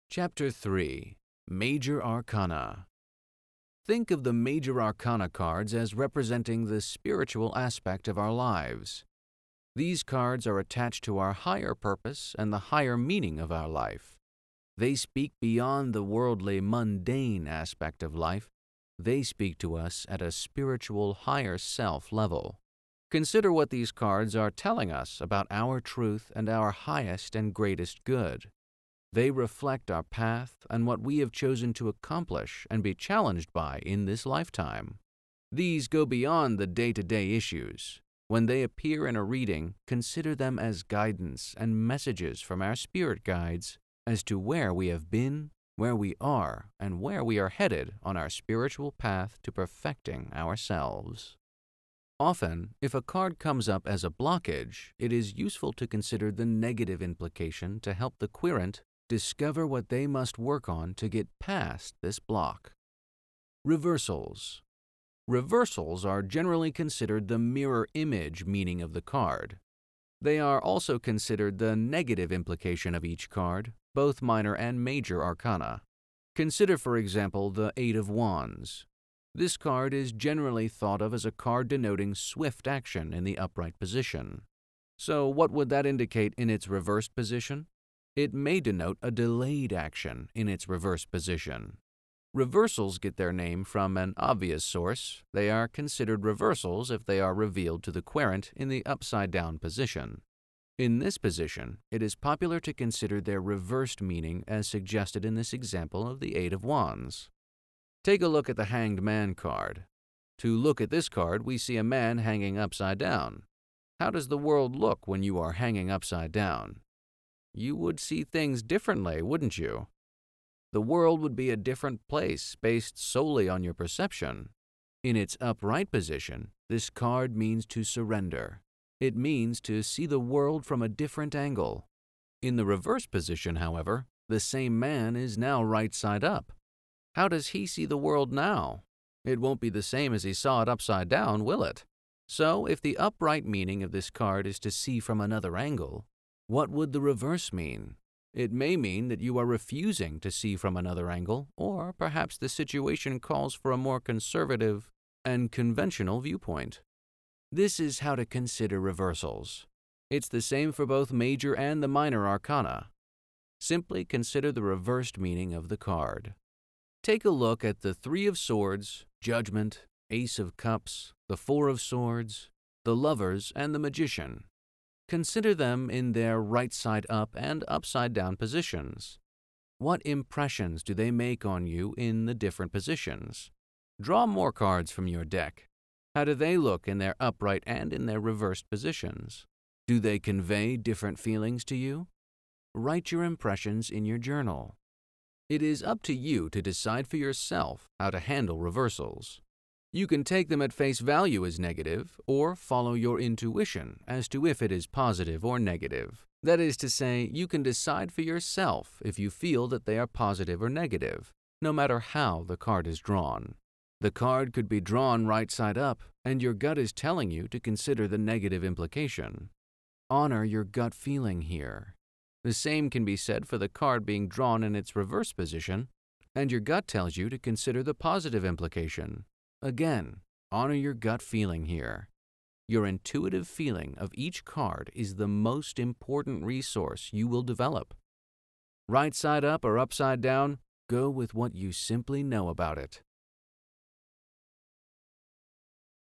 Chapter 3 Major Arcana. Think of the Major Arcana cards as representing the spiritual aspect of our lives. These cards are attached to our higher purpose and the higher meaning of our life. They speak beyond the worldly, mundane aspect of life. They speak to us at a spiritual, higher self level. Consider what these cards are telling us about our truth and our highest and greatest good. They reflect our path and what we have chosen to accomplish and be challenged by in this lifetime. These go beyond the day-to-day issues. When they appear in a reading, consider them as guidance and messages from our spirit guides as to where we have been, where we are, and where we are headed on our spiritual path to perfecting ourselves. Often, if a card comes up as a blockage, it is useful to consider the negative implication to help the querent discover what they must work on to get past this block. Reversals. Reversals are generally considered the mirror image meaning of the card. They are also considered the negative implication of each card, both minor and major arcana. Consider, for example, the Eight of Wands. This card is generally thought of as a card denoting swift action in the upright position. So what would that indicate in its reversed position? It may denote a delayed action in its reverse position. Reversals get their name from an obvious source. They are considered reversals if they are revealed to the querent in the upside-down position. In this position, it is popular to consider their reversed meaning as suggested in this example of the Eight of Wands. Take a look at the Hanged Man card. To look at this card, we see a man hanging upside down. How does the world look when you are hanging upside down? You would see things differently, wouldn't you? The world would be a different place based solely on your perception. In its upright position, this card means to surrender. It means to see the world from a different angle. In the reverse position, however, the same man is now right side up. How does he see the world now? It won't be the same as he saw it upside down, will it? So, if the upright meaning of this card is to see from another angle, what would the reverse mean? It may mean that you are refusing to see from another angle, or perhaps the situation calls for a more conservative and conventional viewpoint. This is how to consider reversals. It's the same for both major and the minor arcana. Simply consider the reversed meaning of the card. Take a look at the Three of Swords, Judgment, Ace of Cups, the Four of Swords, the Lovers, and the Magician. Consider them in their right side up and upside down positions. What impressions do they make on you in the different positions? Draw more cards from your deck. How do they look in their upright and in their reversed positions? Do they convey different feelings to you? Write your impressions in your journal. It is up to you to decide for yourself how to handle reversals. You can take them at face value as negative, or follow your intuition as to if it is positive or negative. That is to say, you can decide for yourself if you feel that they are positive or negative, no matter how the card is drawn. The card could be drawn right side up, and your gut is telling you to consider the negative implication. Honor your gut feeling here. The same can be said for the card being drawn in its reverse position, and your gut tells you to consider the positive implication. Again, honor your gut feeling here. Your intuitive feeling of each card is the most important resource you will develop. Right side up or upside down, go with what you simply know about it.